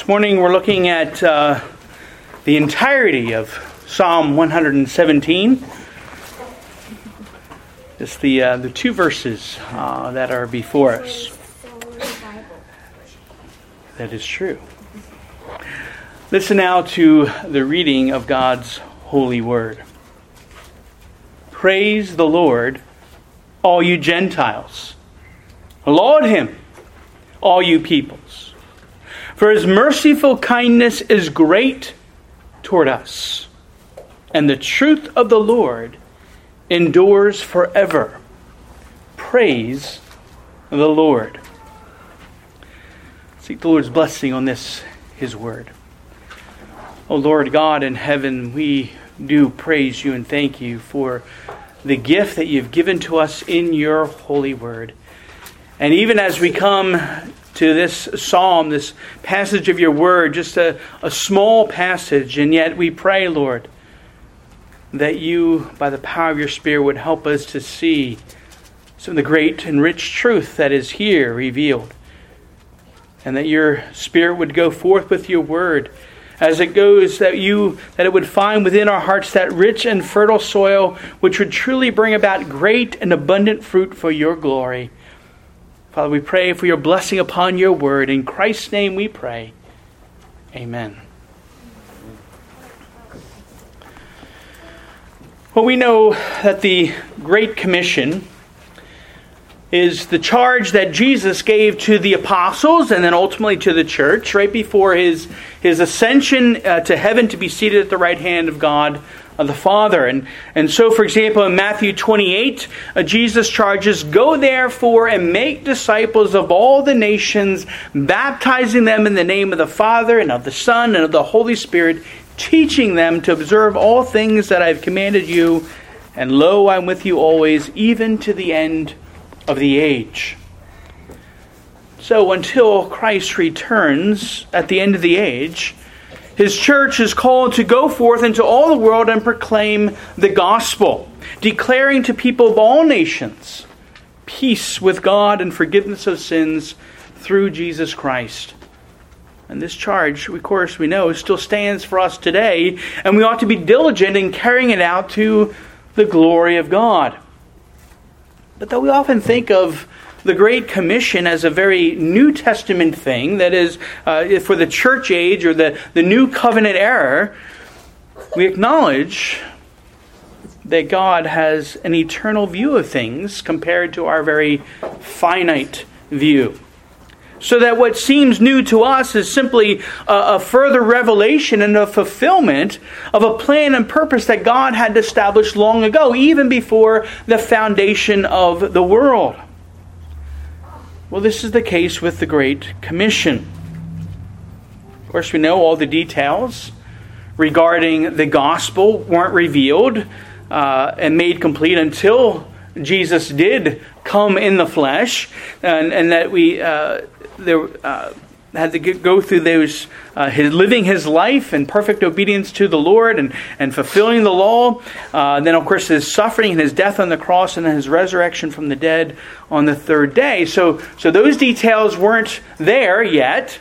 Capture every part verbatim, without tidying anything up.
This morning we're looking at uh, the entirety of Psalm one hundred seventeen. Just the uh, the two verses uh, that are before us. That is true. Listen now to the reading of God's holy word. Praise the Lord, all you Gentiles. Laud him, all you peoples. For his merciful kindness is great toward us, and the truth of the Lord endures forever. Praise the Lord. Seek the Lord's blessing on this, his word. O Lord God in heaven, we do praise you and thank you for the gift that you've given to us in your holy word. And even as we come to this psalm, this passage of your word, just a, a small passage, and yet we pray, Lord, that you, by the power of your Spirit, would help us to see some of the great and rich truth that is here revealed. And that your Spirit would go forth with your word as it goes, that you that it would find within our hearts that rich and fertile soil which would truly bring about great and abundant fruit for your glory. Father, we pray for your blessing upon your word. In Christ's name we pray. Amen. Well, we know that the Great Commission is the charge that Jesus gave to the apostles and then ultimately to the church right before his, his ascension uh, to heaven to be seated at the right hand of God of the Father. And, and so, for example, in Matthew twenty-eight, uh, Jesus charges, "Go therefore and make disciples of all the nations, baptizing them in the name of the Father and of the Son and of the Holy Spirit, teaching them to observe all things that I have commanded you. And lo, I am with you always, even to the end of the age." So until Christ returns at the end of the age, his church is called to go forth into all the world and proclaim the gospel, declaring to people of all nations peace with God and forgiveness of sins through Jesus Christ. And this charge, of course, we know still stands for us today, and we ought to be diligent in carrying it out to the glory of God. But though we often think of the Great Commission as a very New Testament thing, that is, uh, for the church age or the, the New Covenant era, we acknowledge that God has an eternal view of things compared to our very finite view. So that what seems new to us is simply a, a further revelation and a fulfillment of a plan and purpose that God had established long ago, even before the foundation of the world. Well, this is the case with the Great Commission. Of course, we know all the details regarding the gospel weren't revealed uh, and made complete until Jesus did come in the flesh, and, and that we uh, there uh, had to get, go through those uh, his living his life in perfect obedience to the Lord and, and fulfilling the law. Uh, then, of course, his suffering and his death on the cross, and then his resurrection from the dead on the third day. So, so those details weren't there yet.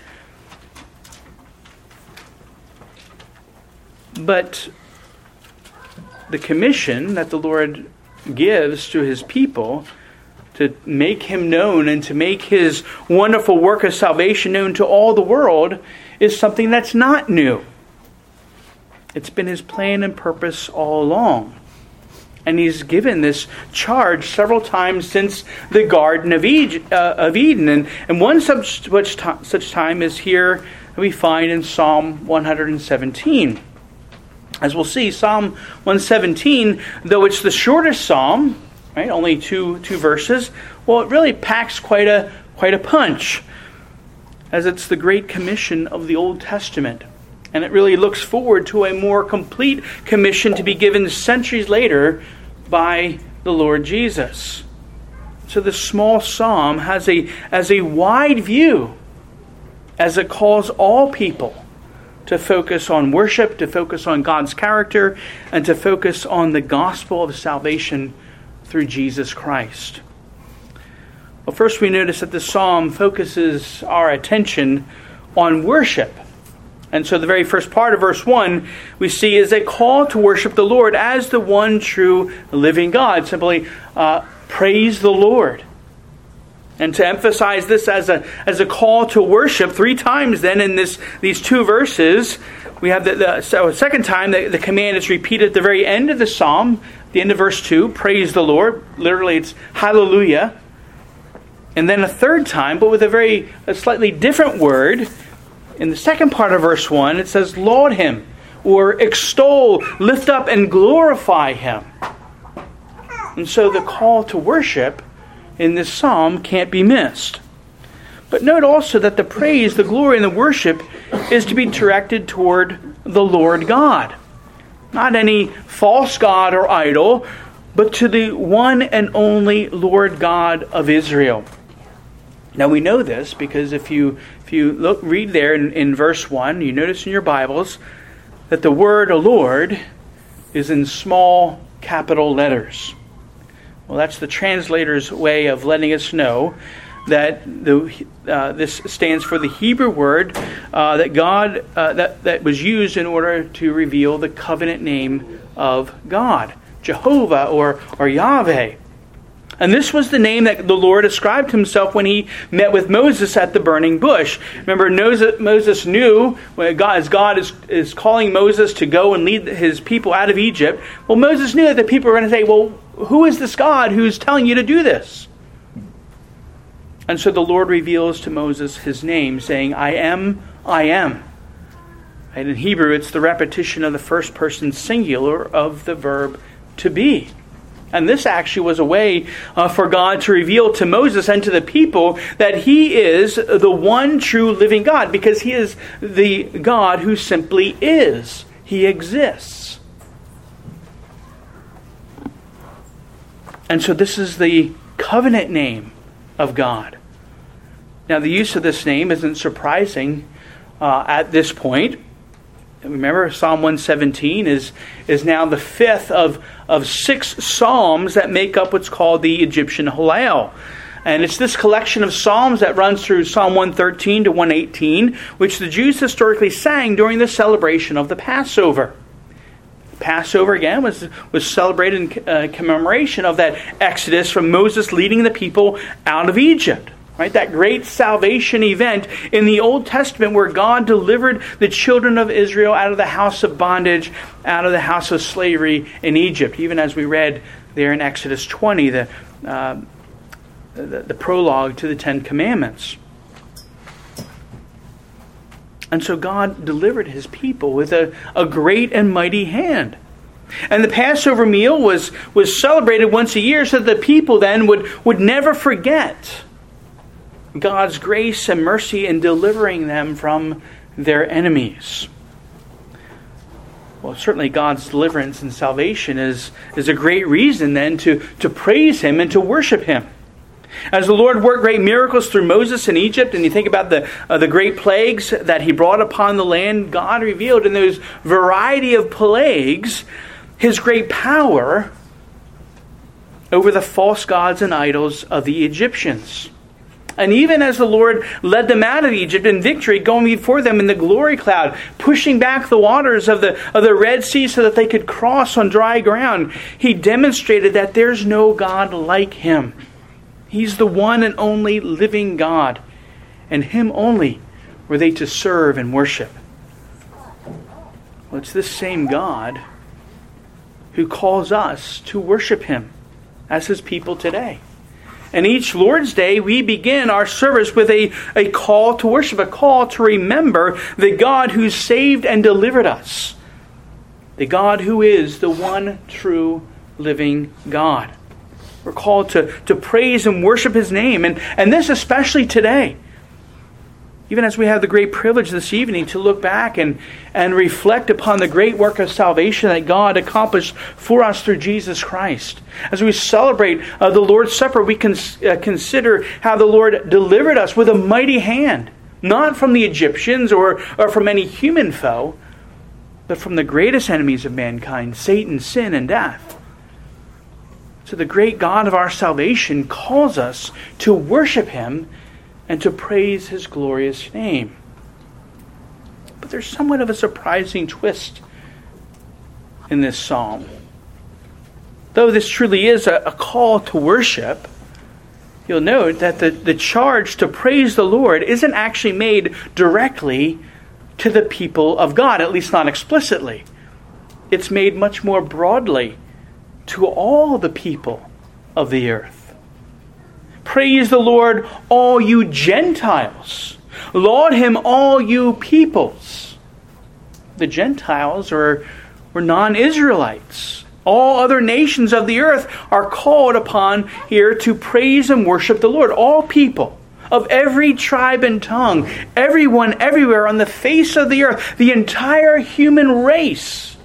But the commission that the Lord gives to his people to make him known and to make his wonderful work of salvation known to all the world is something that's not new. It's been his plan and purpose all along. And he's given this charge several times since the Garden of Eden. And, and one such, such time is here we find in Psalm one hundred seventeen. As we'll see, Psalm one seventeen, though it's the shortest psalm, right, only two two verses, well, it really packs quite a quite a punch, as it's the Great Commission of the Old Testament. And it really looks forward to a more complete commission to be given centuries later by the Lord Jesus. So this small psalm has a, has a wide view as it calls all people to focus on worship, to focus on God's character, and to focus on the gospel of salvation through Jesus Christ. Well, first we notice that the psalm focuses our attention on worship And so the very first part of verse one we see is a call to worship the Lord as the one true living God. Simply uh, praise the Lord. And to emphasize this as a as a call to worship, three times then in this these two verses, we have the, the so second time the, the command is repeated at the very end of the psalm, the end of verse two, praise the Lord. Literally it's hallelujah. And then a third time, but with a very a slightly different word, in the second part of verse one, it says laud him, or extol, lift up and glorify him. And so the call to worship in this psalm can't be missed. But note also that the praise, the glory, and the worship is to be directed toward the Lord God. Not any false god or idol, but to the one and only Lord God of Israel. Now we know this because if you if you look read there in, in verse one, you notice in your Bibles that the word Lord is in small capital letters. Well, that's the translator's way of letting us know that the uh, this stands for the Hebrew word uh, that God uh, that that was used in order to reveal the covenant name of God, Jehovah or or Yahweh. And this was the name that the Lord ascribed to himself when he met with Moses at the burning bush. Remember, Moses knew, when God, as God is, is calling Moses to go and lead his people out of Egypt, well, Moses knew that the people were going to say, well, who is this God who's telling you to do this? And so the Lord reveals to Moses his name, saying, I am, I am. And in Hebrew, it's the repetition of the first person singular of the verb to be. And this actually was a way uh, for God to reveal to Moses and to the people that he is the one true living God, because he is the God who simply is. He exists. And so this is the covenant name of God. Now the use of this name isn't surprising uh, at this point. Remember, Psalm one seventeen is, is now the fifth of, of six psalms that make up what's called the Egyptian Hallel. And it's this collection of psalms that runs through Psalm one thirteen to one eighteen, which the Jews historically sang during the celebration of the Passover. Passover, again, was, was celebrated in uh, commemoration of that exodus from Moses leading the people out of Egypt. Right, that great salvation event in the Old Testament where God delivered the children of Israel out of the house of bondage, out of the house of slavery in Egypt. Even as we read there in Exodus twenty, the, uh, the, the prologue to the Ten Commandments. And so God delivered his people with a, a great and mighty hand. And the Passover meal was, was celebrated once a year so that the people then would, would never forget God's grace and mercy in delivering them from their enemies. Well, certainly God's deliverance and salvation is, is a great reason then to, to praise him and to worship him. As the Lord worked great miracles through Moses in Egypt, and you think about the, uh, the great plagues that he brought upon the land, God revealed in those variety of plagues his great power over the false gods and idols of the Egyptians. And even as the Lord led them out of Egypt in victory, going before them in the glory cloud, pushing back the waters of the, of the Red Sea so that they could cross on dry ground, he demonstrated that there's no God like him. He's the one and only living God, and him only were they to serve and worship. Well, it's this same God who calls us to worship him as his people today. And each Lord's Day, we begin our service with a, a call to worship, a call to remember the God who saved and delivered us. The God who is the one true living God. We're called to, to praise and worship his name. And, and this especially today. Even as we have the great privilege this evening to look back and, and reflect upon the great work of salvation that God accomplished for us through Jesus Christ. As we celebrate uh, the Lord's Supper, we can uh, consider how the Lord delivered us with a mighty hand, not from the Egyptians or, or from any human foe, but from the greatest enemies of mankind, Satan, sin, and death. So the great God of our salvation calls us to worship him and to praise his glorious name. But there's somewhat of a surprising twist in this psalm. Though this truly is a, a call to worship, you'll note that the, the charge to praise the Lord isn't actually made directly to the people of God, at least not explicitly. It's made much more broadly to all the people of the earth. Praise the Lord, all you Gentiles. Laud him, all you peoples. The Gentiles are, were non-Israelites. All other nations of the earth are called upon here to praise and worship the Lord. All people of every tribe and tongue, everyone everywhere on the face of the earth, the entire human race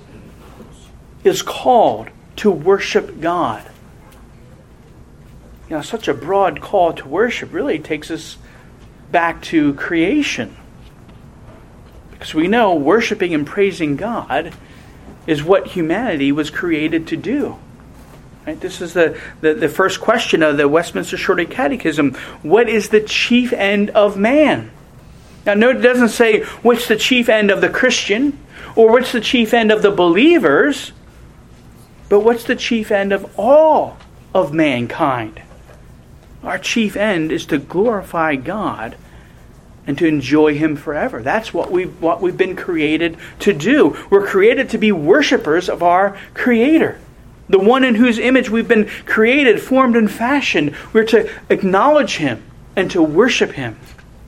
is called to worship God. You know, such a broad call to worship really takes us back to creation. Because we know worshiping and praising God is what humanity was created to do. Right? This is the, the, the first question of the Westminster Shorter Catechism. What is the chief end of man? Now note it doesn't say what's the chief end of the Christian or what's the chief end of the believers, but what's the chief end of all of mankind? Our chief end is to glorify God and to enjoy him forever. That's what we've, what we've been created to do. We're created to be worshipers of our Creator, the one in whose image we've been created, formed, and fashioned. We're to acknowledge him and to worship him.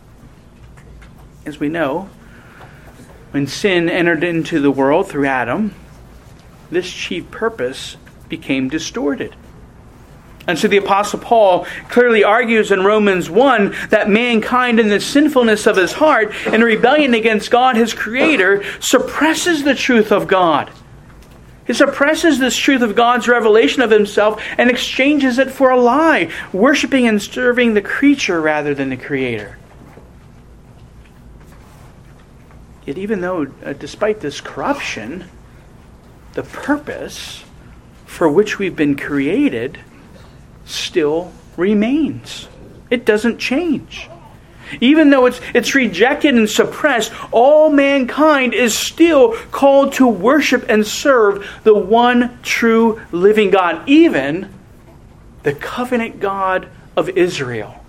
As we know, when sin entered into the world through Adam, this chief purpose became distorted. And so the Apostle Paul clearly argues in Romans one that mankind in the sinfulness of his heart and rebellion against God, his Creator, suppresses the truth of God. He suppresses this truth of God's revelation of himself and exchanges it for a lie, worshiping and serving the creature rather than the Creator. Yet even though, uh, despite this corruption, the purpose for which we've been created still remains. It doesn't change. Even though it's it's rejected and suppressed, all mankind is still called to worship and serve the one true living God, even the covenant God of Israel.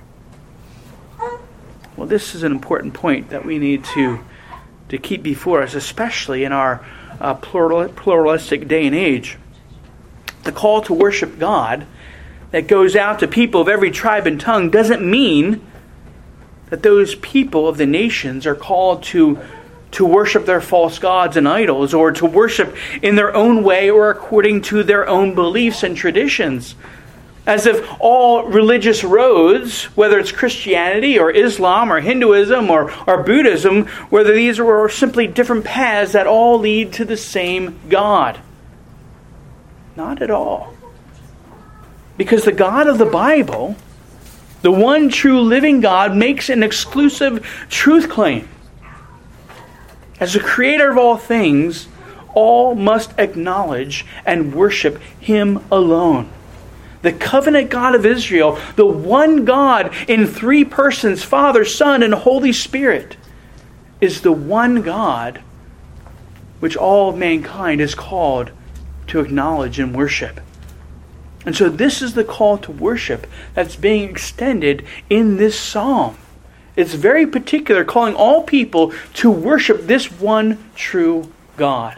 Well, this is an important point that we need to, to keep before us, especially in our uh, plural, pluralistic day and age. The call to worship God that goes out to people of every tribe and tongue doesn't mean that those people of the nations are called to, to worship their false gods and idols, or to worship in their own way or according to their own beliefs and traditions. As if all religious roads, whether it's Christianity or Islam or Hinduism or, or Buddhism, whether these are simply different paths that all lead to the same God. Not at all. Because the God of the Bible, the one true living God, makes an exclusive truth claim. As the creator of all things, all must acknowledge and worship him alone. The covenant God of Israel, the one God in three persons, Father, Son, and Holy Spirit, is the one God which all mankind is called to acknowledge and worship. And so this is the call to worship that's being extended in this psalm. It's very particular, calling all people to worship this one true God.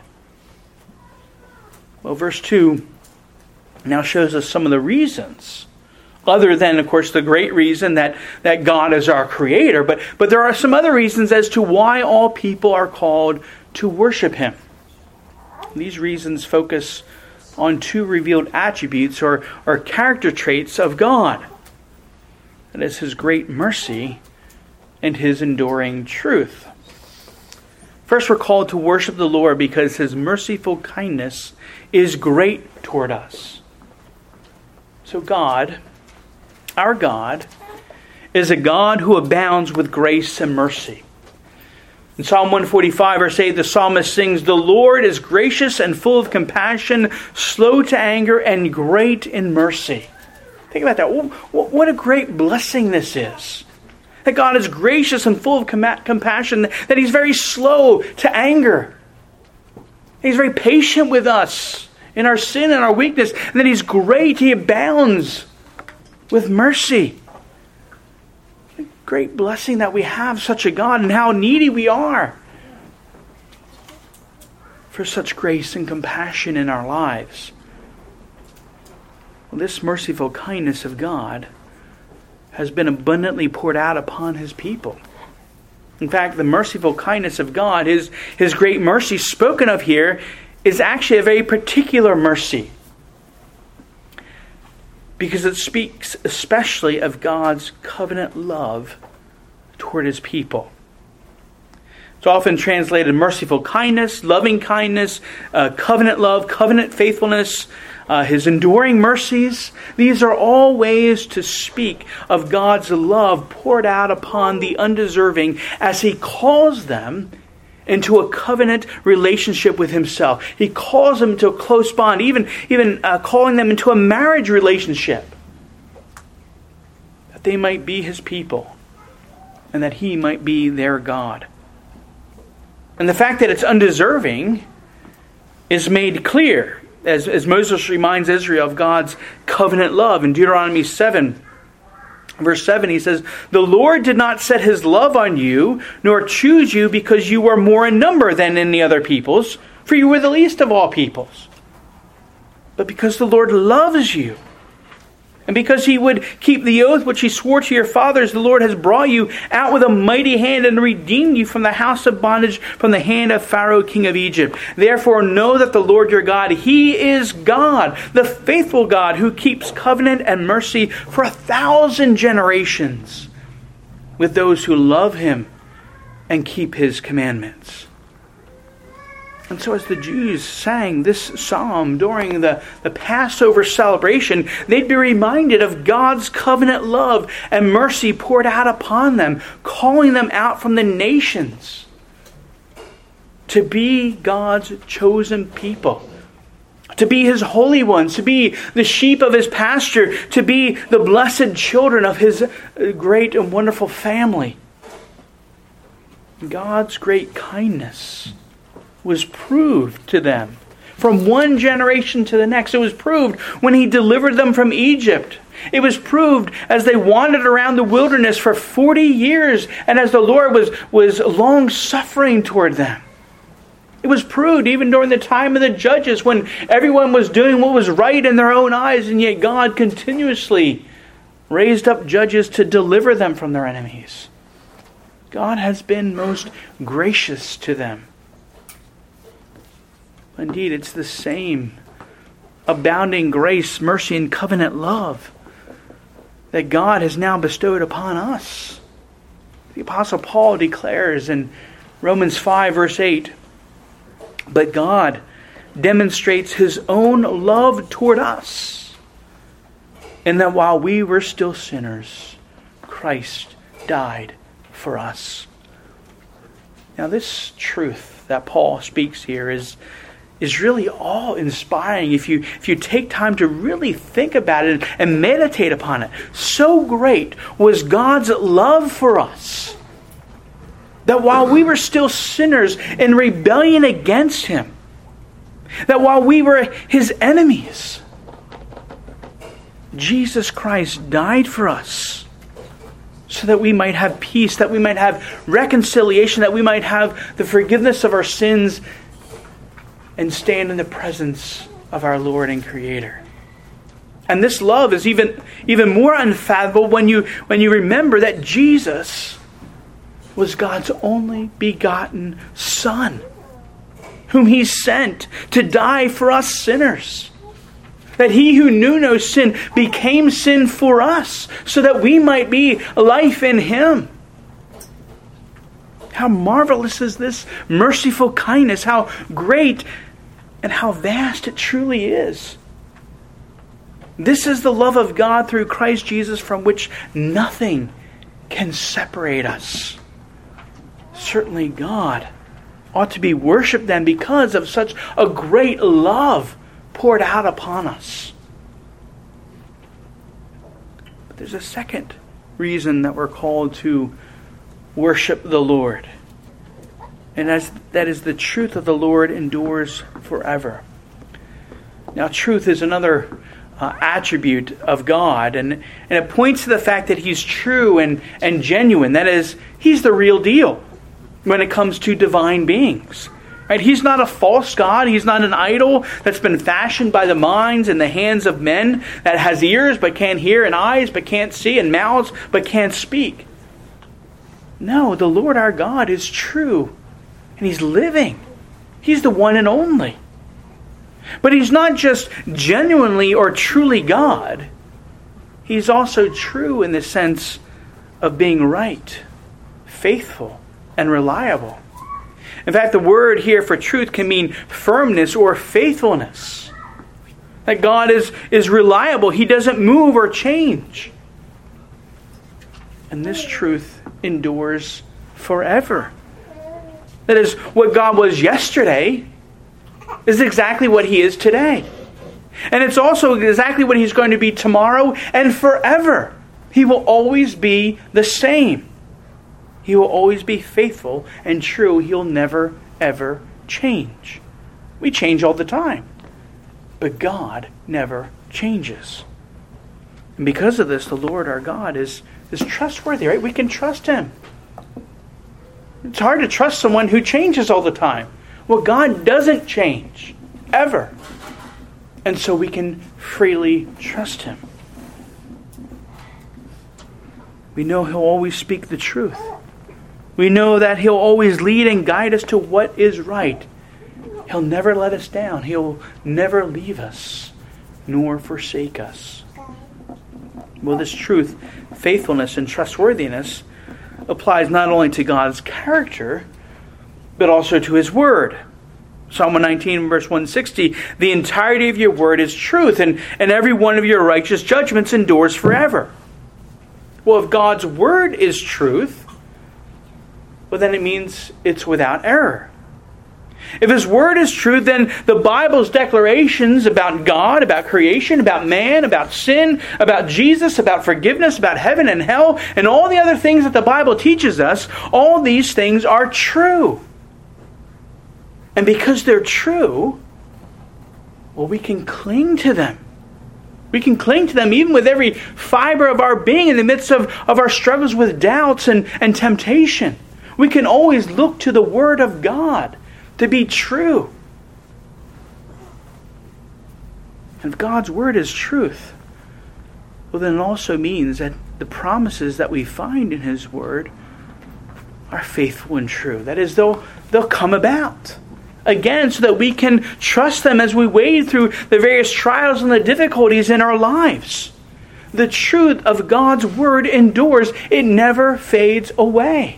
Well, verse two now shows us some of the reasons, other than, of course, the great reason that, that God is our Creator. But, but there are some other reasons as to why all people are called to worship him. These reasons focus on two revealed attributes or, or character traits of God. That is his great mercy and his enduring truth. First, we're called to worship the Lord because his merciful kindness is great toward us. So God, our God, is a God who abounds with grace and mercy. In Psalm one forty-five, verse eight, the psalmist sings, "The Lord is gracious and full of compassion, slow to anger, and great in mercy." Think about that. What a great blessing this is. That God is gracious and full of com- compassion. That He's very slow to anger. He's very patient with us in our sin and our weakness. And that He's great. He abounds with mercy. Great blessing that we have such a God, and how needy we are for such grace and compassion in our lives. Well, this merciful kindness of God has been abundantly poured out upon His people. In fact, the merciful kindness of God, His, His great mercy spoken of here, is actually a very particular mercy, because it speaks especially of God's covenant love toward His people. It's often translated merciful kindness, loving kindness, uh, covenant love, covenant faithfulness, uh, His enduring mercies. These are all ways to speak of God's love poured out upon the undeserving as He calls them into a covenant relationship with Himself. He calls them to a close bond, even, even uh, calling them into a marriage relationship, that they might be His people and that He might be their God. And the fact that it's undeserving is made clear as, as Moses reminds Israel of God's covenant love. In Deuteronomy seven, verse seven, he says, "The Lord did not set His love on you, nor choose you because you were more in number than any other peoples, for you were the least of all peoples. But because the Lord loves you, and because He would keep the oath which He swore to your fathers, the Lord has brought you out with a mighty hand and redeemed you from the house of bondage, from the hand of Pharaoh, king of Egypt. Therefore know that the Lord your God, He is God, the faithful God, who keeps covenant and mercy for a thousand generations with those who love Him and keep His commandments." And so as the Jews sang this psalm during the, the Passover celebration, they'd be reminded of God's covenant love and mercy poured out upon them, calling them out from the nations to be God's chosen people, to be His holy ones, to be the sheep of His pasture, to be the blessed children of His great and wonderful family. God's great kindness was proved to them from one generation to the next. It was proved when He delivered them from Egypt. It was proved as they wandered around the wilderness for forty years, and as the Lord was, was long-suffering toward them. It was proved even during the time of the judges, when everyone was doing what was right in their own eyes, and yet God continuously raised up judges to deliver them from their enemies. God has been most gracious to them. Indeed, it's the same abounding grace, mercy, and covenant love that God has now bestowed upon us. The Apostle Paul declares in Romans five, verse eight, "But God demonstrates His own love toward us, in that while we were still sinners, Christ died for us." Now, this truth that Paul speaks here is is really awe-inspiring if you if you take time to really think about it and meditate upon it. So great was God's love for us that while we were still sinners in rebellion against Him, that while we were His enemies, Jesus Christ died for us so that we might have peace, that we might have reconciliation, that we might have the forgiveness of our sins and stand in the presence of our Lord and Creator. And this love is even, even more unfathomable when you, when you remember that Jesus was God's only begotten Son, whom He sent to die for us sinners. That He who knew no sin became sin for us, so that we might be life in Him. How marvelous is this merciful kindness, how great and how vast it truly is. This is the love of God through Christ Jesus, from which nothing can separate us. Certainly God ought to be worshipped then because of such a great love poured out upon us. But there's a second reason that we're called to worship the Lord. And as that is the truth of the Lord endures forever. Now, truth is another uh, attribute of God, and, and it points to the fact that He's true and, and genuine. That is, He's the real deal when it comes to divine beings. Right? He's not a false God. He's not an idol that's been fashioned by the minds and the hands of men, that has ears but can't hear, and eyes but can't see, and mouths but can't speak. No, the Lord our God is true, and He's living. He's the one and only. But He's not just genuinely or truly God. He's also true in the sense of being right, faithful, and reliable. In fact, the word here for truth can mean firmness or faithfulness. That God is, is reliable. He doesn't move or change. And this truth endures forever. That is, what God was yesterday is exactly what He is today. And it's also exactly what He's going to be tomorrow and forever. He will always be the same. He will always be faithful and true. He'll never, ever change. We change all the time. But God never changes. And because of this, the Lord our God is, is trustworthy, right? We can trust Him. It's hard to trust someone who changes all the time. Well, God doesn't change, ever. And so we can freely trust Him. We know He'll always speak the truth. We know that He'll always lead and guide us to what is right. He'll never let us down. He'll never leave us, nor forsake us. Well, this truth, faithfulness, and trustworthiness applies not only to God's character, but also to His Word. Psalm one nineteen, verse one sixty, the entirety of your Word is truth, and, and every one of your righteous judgments endures forever. Well, if God's Word is truth, well, then it means it's without error. If His Word is truth, then the Bible's declarations about God, about creation, about man, about sin, about Jesus, about forgiveness, about heaven and hell, and all the other things that the Bible teaches us, all these things are true. And because they're true, well, we can cling to them. We can cling to them even with every fiber of our being in the midst of, of our struggles with doubts and, and temptation. We can always look to the Word of God to be true. And if God's Word is truth, well, then it also means that the promises that we find in His Word are faithful and true. That is, they'll, they'll come about. Again, so that we can trust them as we wade through the various trials and the difficulties in our lives. The truth of God's Word endures. It never fades away.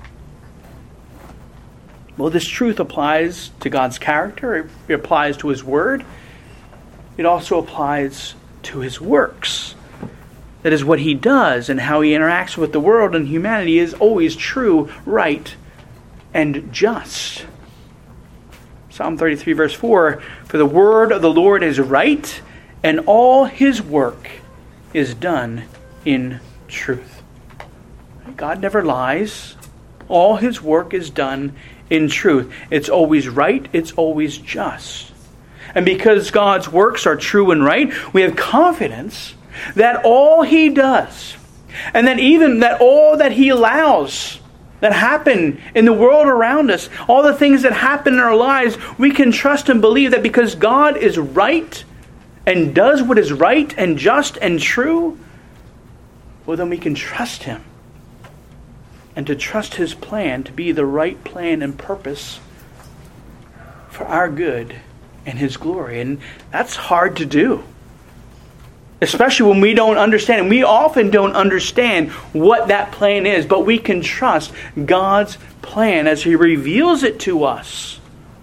Well, this truth applies to God's character. It applies to His Word. It also applies to His works. That is, what He does and how He interacts with the world and humanity is always true, right, and just. Psalm thirty-three, verse four, for the word of the Lord is right, and all His work is done in truth. God never lies. All His work is done in truth. It's always right. It's always just. And because God's works are true and right, we have confidence that all He does, and that even that all that He allows that happen in the world around us, all the things that happen in our lives, we can trust and believe that because God is right and does what is right and just and true, well, then we can trust Him. And to trust His plan to be the right plan and purpose for our good and His glory. And that's hard to do. Especially when we don't understand. And we often don't understand what that plan is. But we can trust God's plan as He reveals it to us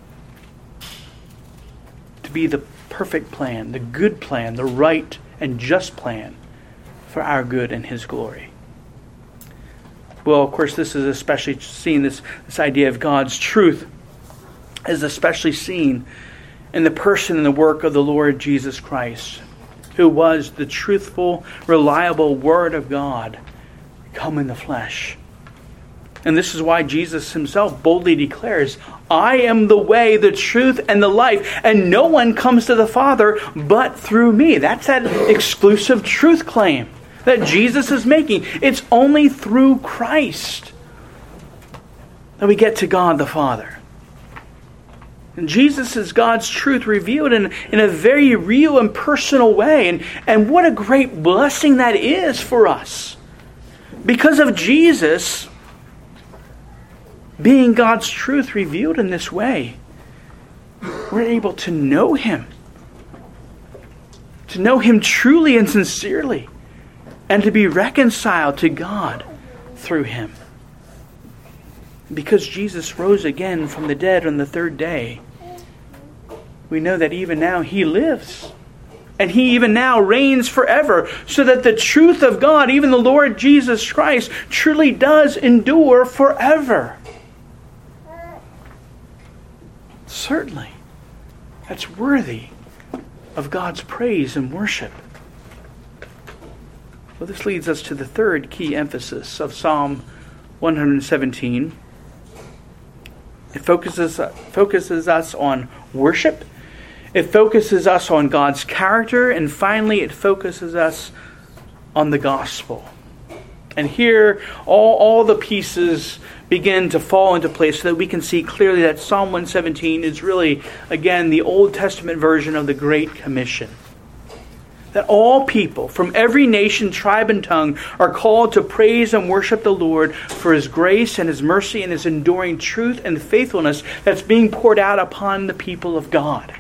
to be the perfect plan, the good plan, the right and just plan for our good and His glory. Well, of course, this is especially seen, this, this idea of God's truth is especially seen in the person and the work of the Lord Jesus Christ, who was the truthful, reliable Word of God come in the flesh. And this is why Jesus himself boldly declares, I am the way, the truth, and the life, and no one comes to the Father but through me. That's that exclusive truth claim that Jesus is making. It's only through Christ that we get to God the Father. And Jesus is God's truth revealed in, in a very real and personal way. And, and what a great blessing that is for us. Because of Jesus being God's truth revealed in this way, we're able to know Him. To know Him truly and sincerely. And to be reconciled to God through Him. Because Jesus rose again from the dead on the third day, we know that even now He lives. And He even now reigns forever. So that the truth of God, even the Lord Jesus Christ, truly does endure forever. Certainly, that's worthy of God's praise and worship. Well, this leads us to the third key emphasis of Psalm one seventeen. It focuses, focuses us on worship. It focuses us on God's character. And finally, it focuses us on the gospel. And here, all, all the pieces begin to fall into place so that we can see clearly that Psalm one seventeen is really, again, the Old Testament version of the Great Commission. That all people from every nation, tribe, and tongue are called to praise and worship the Lord for His grace and His mercy and His enduring truth and faithfulness that's being poured out upon the people of God.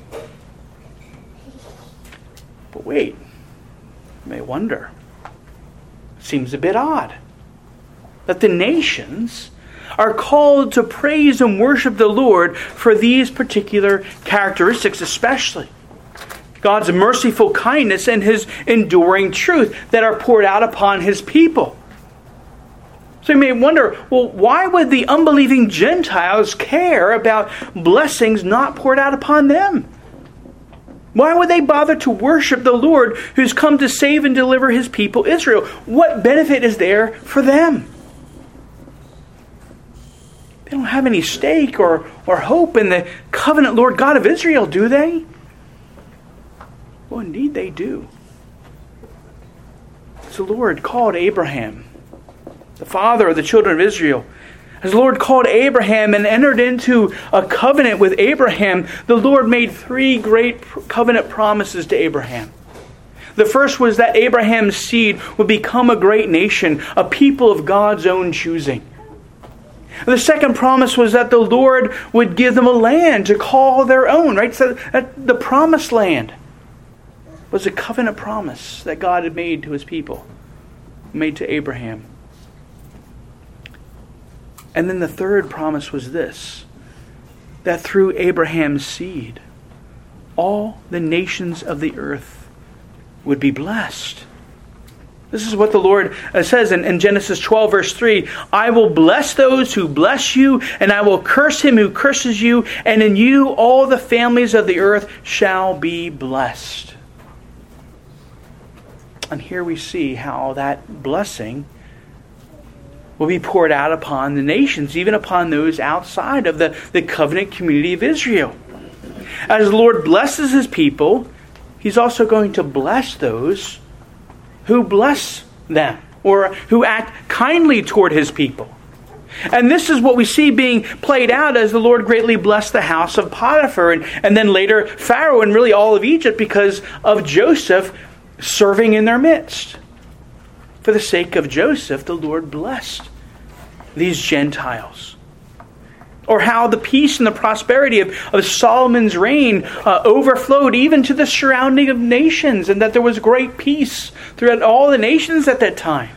But wait, you may wonder. Seems a bit odd that the nations are called to praise and worship the Lord for these particular characteristics especially. God's merciful kindness and His enduring truth that are poured out upon His people. So you may wonder, well, why would the unbelieving Gentiles care about blessings not poured out upon them? Why would they bother to worship the Lord who's come to save and deliver His people Israel? What benefit is there for them? They don't have any stake or, or hope in the covenant Lord God of Israel, do they? Well, indeed they do. As the Lord called Abraham, the father of the children of Israel, as the Lord called Abraham and entered into a covenant with Abraham, the Lord made three great covenant promises to Abraham. The first was that Abraham's seed would become a great nation, a people of God's own choosing. The second promise was that the Lord would give them a land to call their own, right? So that the promised land was a covenant promise that God had made to His people, made to Abraham. And then the third promise was this, that through Abraham's seed, all the nations of the earth would be blessed. This is what the Lord says in, in Genesis twelve, verse three. I will bless those who bless you, and I will curse him who curses you, and in you all the families of the earth shall be blessed. And here we see how that blessing will be poured out upon the nations, even upon those outside of the, the covenant community of Israel. As the Lord blesses His people, He's also going to bless those who bless them, or who act kindly toward His people. And this is what we see being played out as the Lord greatly blessed the house of Potiphar, and, and then later Pharaoh, and really all of Egypt, because of Joseph serving in their midst. For the sake of Joseph, the Lord blessed these Gentiles. Or how the peace and the prosperity of, of Solomon's reign uh, overflowed even to the surrounding of nations, and that there was great peace throughout all the nations at that time.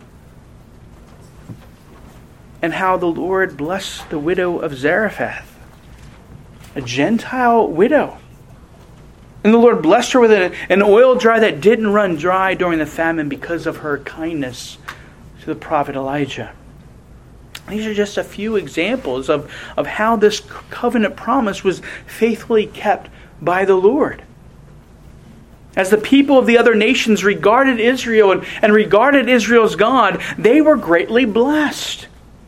And how the Lord blessed the widow of Zarephath, a Gentile widow. And the Lord blessed her with an, an oil jar that didn't run dry during the famine because of her kindness to the prophet Elijah. These are just a few examples of, of how this covenant promise was faithfully kept by the Lord. As the people of the other nations regarded Israel and, and regarded Israel's God, they were greatly blessed.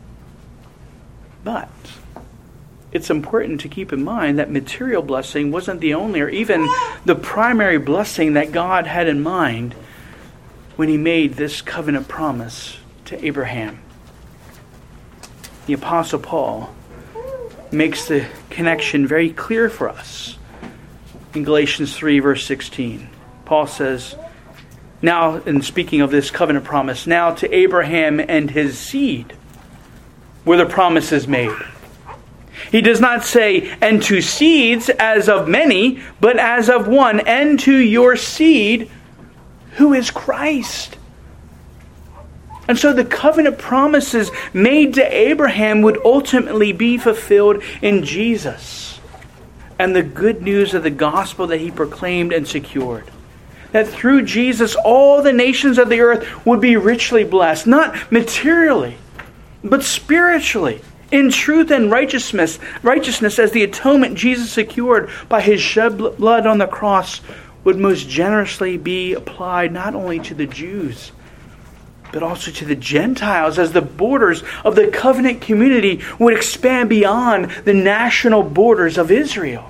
But it's important to keep in mind that material blessing wasn't the only or even the primary blessing that God had in mind when He made this covenant promise to Abraham. The Apostle Paul makes the connection very clear for us in Galatians three, verse sixteen. Paul says, now, in speaking of this covenant promise, now to Abraham and his seed were the promises made. He does not say, and to seeds as of many, but as of one, and to your seed, who is Christ. And so the covenant promises made to Abraham would ultimately be fulfilled in Jesus and the good news of the gospel that He proclaimed and secured. That through Jesus, all the nations of the earth would be richly blessed, not materially, but spiritually, in truth and righteousness, righteousness as the atonement Jesus secured by His shed blood on the cross would most generously be applied not only to the Jews, but also to the Gentiles, as the borders of the covenant community would expand beyond the national borders of Israel.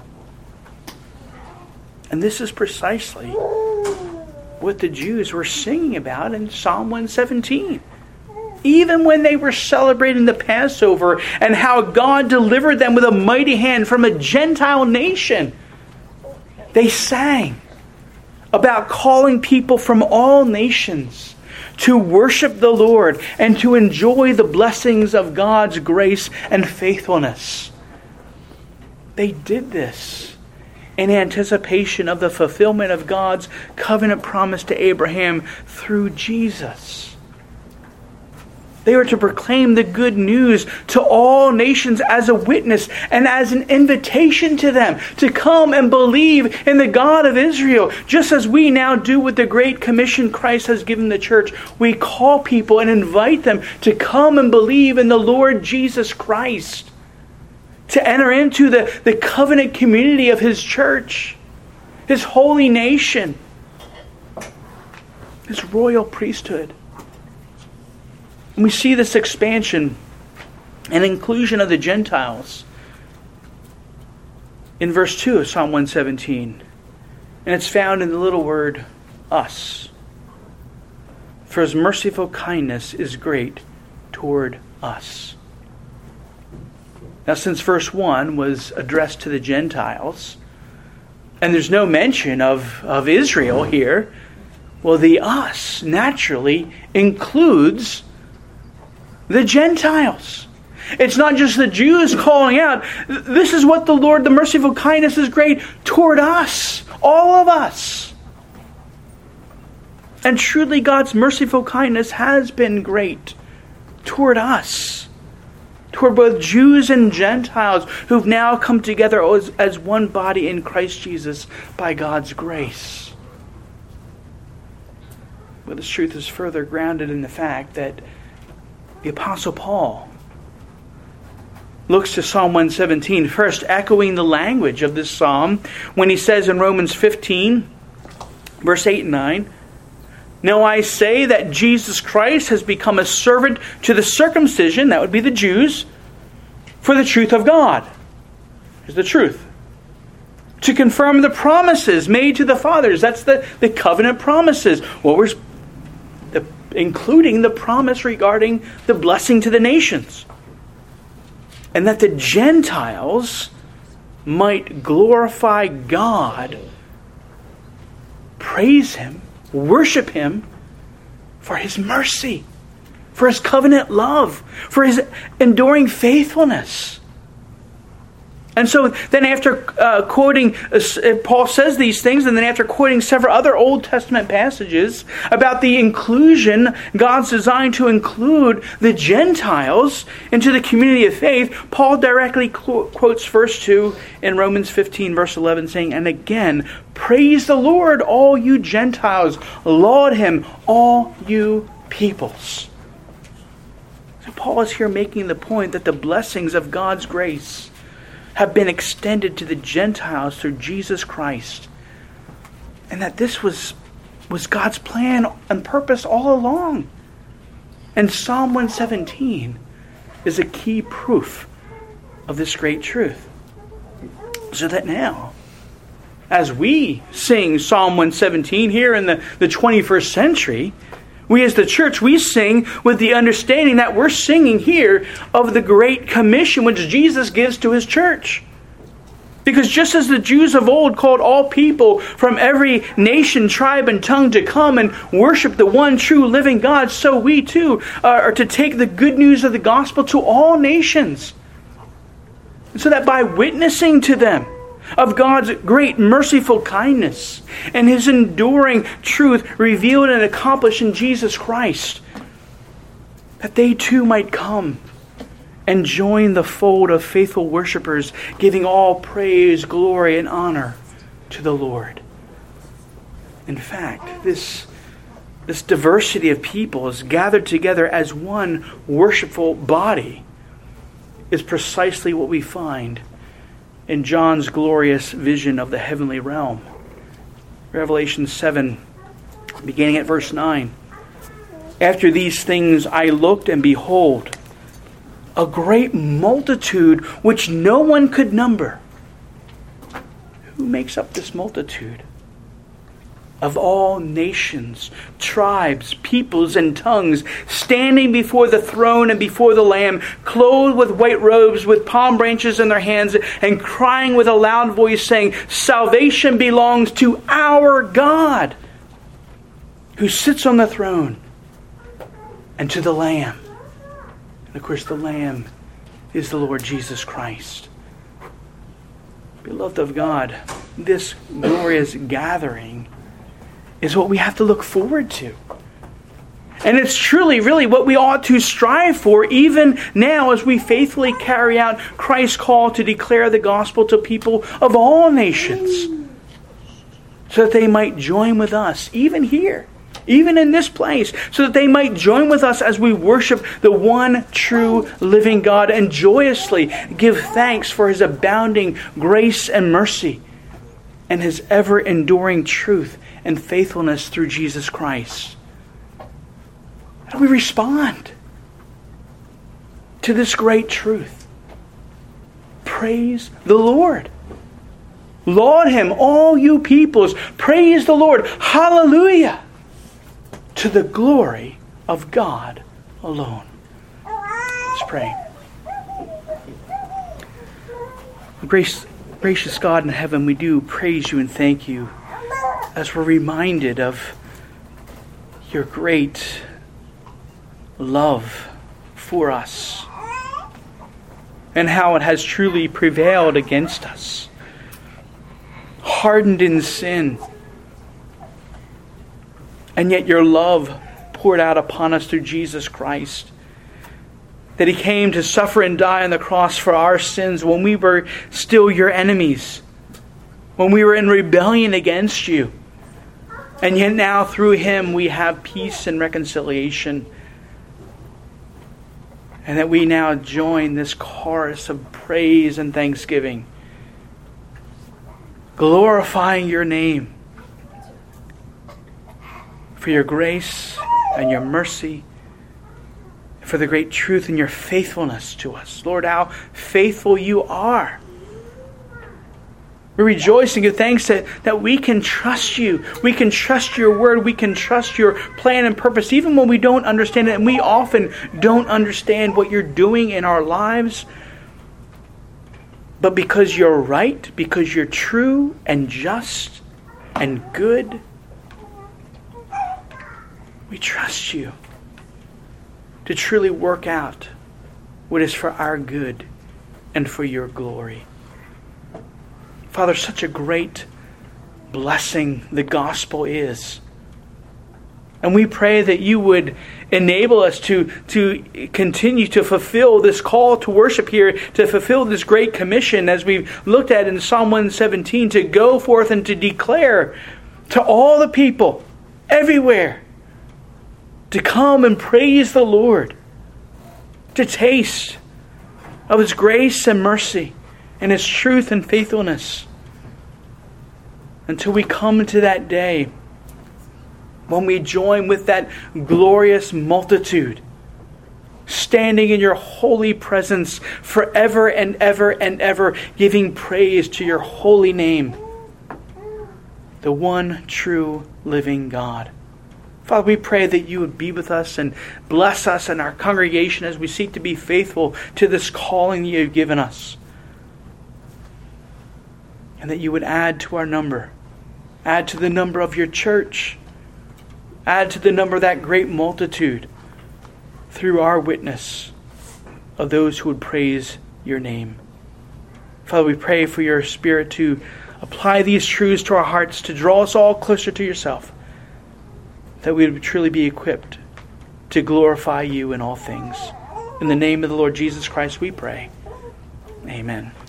And this is precisely what the Jews were singing about in Psalm one seventeen. Even when they were celebrating the Passover and how God delivered them with a mighty hand from a Gentile nation, they sang about calling people from all nations to worship the Lord and to enjoy the blessings of God's grace and faithfulness. They did this in anticipation of the fulfillment of God's covenant promise to Abraham through Jesus. They were to proclaim the good news to all nations as a witness and as an invitation to them to come and believe in the God of Israel. Just as we now do with the Great Commission Christ has given the church, we call people and invite them to come and believe in the Lord Jesus Christ, to enter into the, the covenant community of His church, His holy nation, His royal priesthood. And we see this expansion and inclusion of the Gentiles in verse two of Psalm one seventeen. And it's found in the little word, us. For His merciful kindness is great toward us. Now, since verse one was addressed to the Gentiles, and there's no mention of, of Israel here, well, the us naturally includes the Gentiles. It's not just the Jews calling out. This is what the Lord, the merciful kindness is great toward us, all of us. And truly God's merciful kindness has been great toward us, toward both Jews and Gentiles who've now come together as, as one body in Christ Jesus by God's grace. But this truth is further grounded in the fact that the Apostle Paul looks to Psalm one seventeen, first echoing the language of this psalm when he says in Romans fifteen, verse eight and nine, "Now I say that Jesus Christ has become a servant to the circumcision," that would be the Jews, "for the truth of God." Here's the truth. "To confirm the promises made to the fathers." That's the, the covenant promises. What was the, including the promise regarding the blessing to the nations. And that the Gentiles might glorify God, praise Him, worship Him for His mercy, for His covenant love, for His enduring faithfulness. And so then after uh, quoting, uh, Paul says these things, and then after quoting several other Old Testament passages about the inclusion, God's design to include the Gentiles into the community of faith, Paul directly qu- quotes verse two in Romans fifteen, verse eleven, saying, "And again, praise the Lord, all you Gentiles. Laud Him, all you peoples." So Paul is here making the point that the blessings of God's grace have been extended to the Gentiles through Jesus Christ. And that this was, was God's plan and purpose all along. And Psalm one seventeen is a key proof of this great truth. So that now, as we sing Psalm one seventeen here in the, the twenty-first century, we as the church, we sing with the understanding that we're singing here of the Great Commission which Jesus gives to His church. Because just as the Jews of old called all people from every nation, tribe, and tongue to come and worship the one true living God, so we too are to take the good news of the gospel to all nations. So that by witnessing to them of God's great merciful kindness and His enduring truth revealed and accomplished in Jesus Christ, that they too might come and join the fold of faithful worshipers, giving all praise, glory, and honor to the Lord. In fact, this, this diversity of people is gathered together as one worshipful body is precisely what we find in John's glorious vision of the heavenly realm. Revelation seven, beginning at verse nine. After these things I looked, and behold, a great multitude which no one could number. Who makes up this multitude? Of all nations, tribes, peoples, and tongues, standing before the throne and before the Lamb, clothed with white robes, with palm branches in their hands, and crying with a loud voice, saying, Salvation belongs to our God, who sits on the throne, and to the Lamb. And of course, the Lamb is the Lord Jesus Christ. Beloved of God, this glorious gathering is what we have to look forward to. And it's truly, really what we ought to strive for even now as we faithfully carry out Christ's call to declare the gospel to people of all nations, so that they might join with us, even here, even in this place, so that they might join with us as we worship the one true living God and joyously give thanks for His abounding grace and mercy and His ever-enduring truth and faithfulness through Jesus Christ. How do we respond to this great truth? Praise the Lord. Laud Him, all you peoples. Praise the Lord. Hallelujah. To the glory of God alone. Let's pray. Grace, gracious God in heaven, we do praise You and thank You as we're reminded of Your great love for us and how it has truly prevailed against us, hardened in sin, and yet Your love poured out upon us through Jesus Christ, that He came to suffer and die on the cross for our sins when we were still Your enemies, when we were in rebellion against You. And yet now through Him we have peace and reconciliation. And that we now join this chorus of praise and thanksgiving, glorifying Your name for Your grace and Your mercy, for the great truth and Your faithfulness to us. Lord, how faithful You are. We rejoice and give thanks that, that we can trust You. We can trust Your word. We can trust Your plan and purpose, even when we don't understand it. And we often don't understand what You're doing in our lives. But because You're right, because You're true and just and good, we trust You to truly work out what is for our good and for Your glory. Father, such a great blessing the gospel is. And we pray that You would enable us to, to continue to fulfill this call to worship here, to fulfill this great commission as we've looked at in Psalm one seventeen, to go forth and to declare to all the people everywhere to come and praise the Lord, to taste of His grace and mercy and His truth and faithfulness. until we come to that day when we join with that glorious multitude, standing in your holy presence forever and ever and ever, giving praise to your holy name, the one true living God. Father, we pray that you would be with us and bless us and our congregation as we seek to be faithful to this calling you have given us. And that you would add to our number, add to the number of your church, add to the number of that great multitude through our witness of those who would praise your name. Father, we pray for your Spirit to apply these truths to our hearts, to draw us all closer to yourself, that we would truly be equipped to glorify you in all things. In the name of the Lord Jesus Christ we pray. Amen.